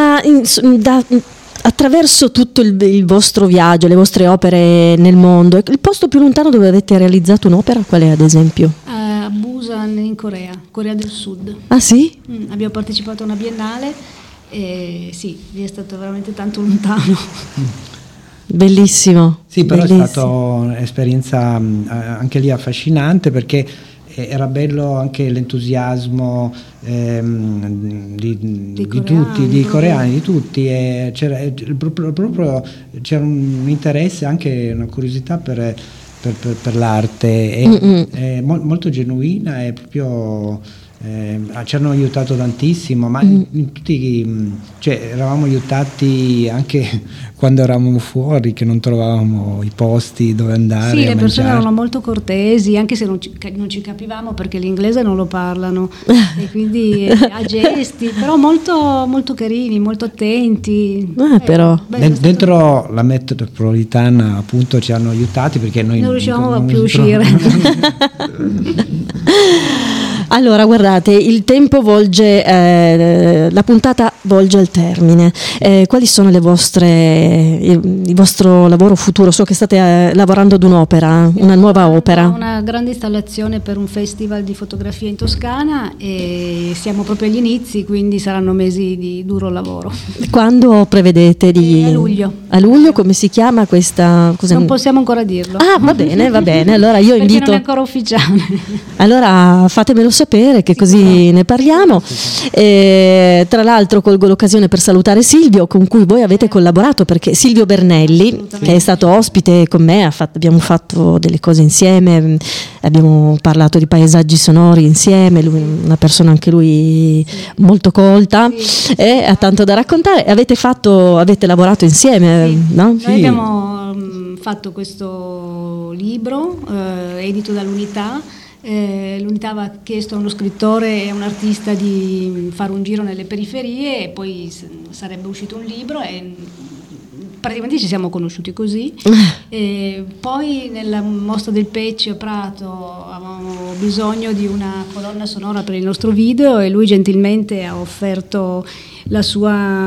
attraverso tutto il vostro viaggio, le vostre opere nel mondo, il posto più lontano dove avete realizzato un'opera qual è, ad esempio? A Busan, in Corea del Sud. Ah sì? Abbiamo partecipato a una biennale e sì, lì è stato veramente tanto lontano. Bellissimo. Sì, però è stata un'esperienza anche lì affascinante, perché era bello anche l'entusiasmo di tutti, di coreani, di tutti, e proprio c'era un interesse, anche una curiosità per l'arte, molto genuina, e proprio ci hanno aiutato tantissimo, ma in tutti, cioè, eravamo aiutati anche quando eravamo fuori, che non trovavamo i posti dove andare. Sì, le persone erano molto cortesi, anche se non ci capivamo, perché l'inglese non lo parlano, e quindi a gesti, però molto, molto carini, molto attenti. Però dentro la metropolitana, appunto, ci hanno aiutati, perché noi non riuscivamo più a uscire. Allora, guardate, il tempo volge, la puntata volge al termine. Quali sono il vostro lavoro futuro? So che state lavorando ad un'opera, una nuova opera. Una grande installazione per un festival di fotografia in Toscana, e siamo proprio agli inizi, quindi saranno mesi di duro lavoro. Quando prevedete a luglio. A luglio, come si chiama questa? Non possiamo ancora dirlo. Ah, va bene. Allora io invito. Perché non è ancora ufficiale. Allora fatemelo sapere, che così ne parliamo. Tra l'altro colgo l'occasione per salutare Silvio, con cui voi avete collaborato, perché Silvio Bernelli, che è stato ospite con me, abbiamo fatto delle cose insieme, abbiamo parlato di paesaggi sonori insieme, lui, una persona anche lui molto colta, e ha tanto da raccontare. Avete lavorato insieme, no? Noi abbiamo fatto questo libro edito dall'Unità. L'Unità aveva chiesto a uno scrittore e a un artista di fare un giro nelle periferie, e poi sarebbe uscito un libro, e praticamente ci siamo conosciuti così. E poi nella mostra del Pecci a Prato avevamo bisogno di una colonna sonora per il nostro video, e lui gentilmente ha offerto il suo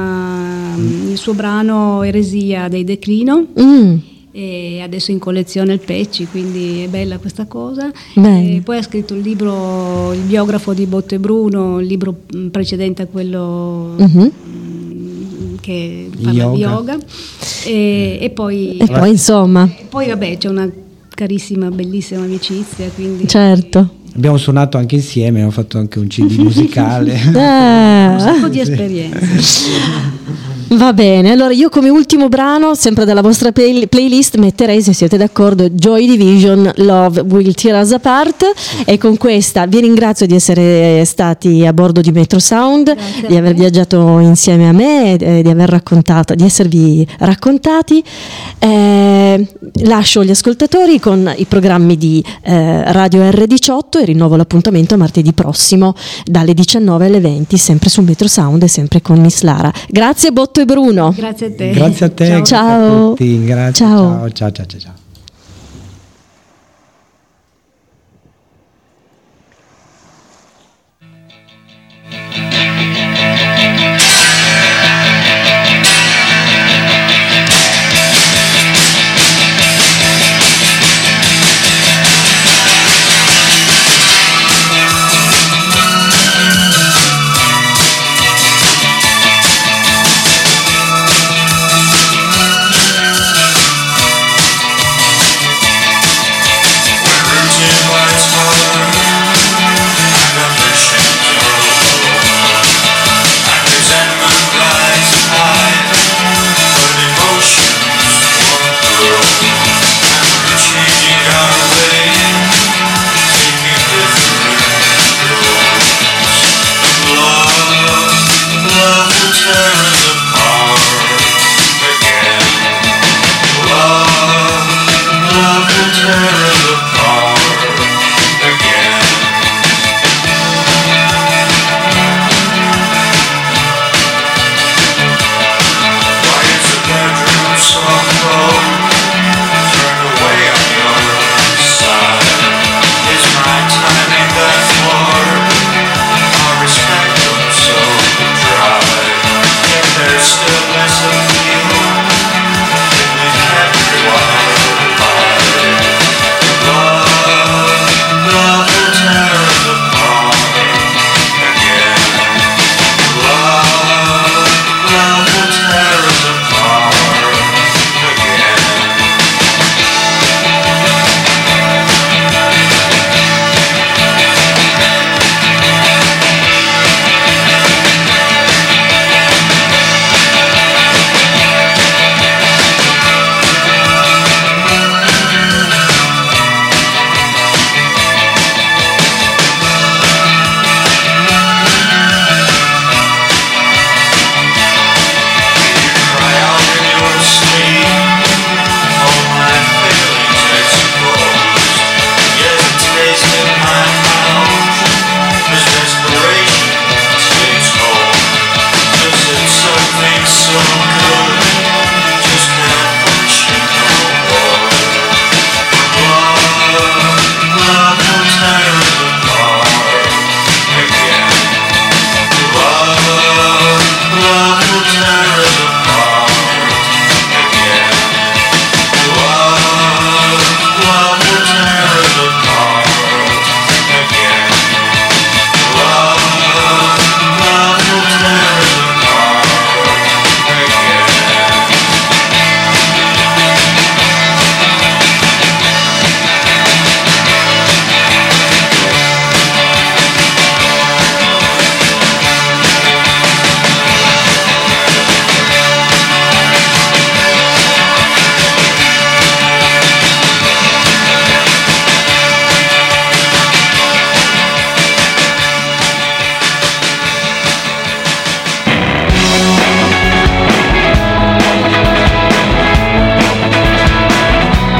brano Eresia dei Declino. E adesso in collezione il Pecci, quindi è bella questa cosa. E poi ha scritto il libro, il biografo di Botte Bruno, il libro precedente a quello che parla di yoga e poi insomma poi vabbè c'è una carissima bellissima amicizia, quindi certo. Abbiamo suonato anche insieme, abbiamo fatto anche un CD musicale. Un sacco di esperienze. Va bene, allora io come ultimo brano, sempre dalla vostra playlist, metterei, se siete d'accordo, Joy Division, Love Will Tear Us Apart, e con questa vi ringrazio di essere stati a bordo di Metro Sound, di aver viaggiato insieme a me, di aver raccontato, di esservi raccontati. Lascio gli ascoltatori con i programmi di Radio R18 e rinnovo l'appuntamento martedì prossimo dalle 19 alle 20, sempre su Metro Sound e sempre con Miss Lara. Grazie Botto e Bruno. Grazie a te. Grazie a te. Ciao. Grazie a tutti. Grazie. Ciao. Ciao.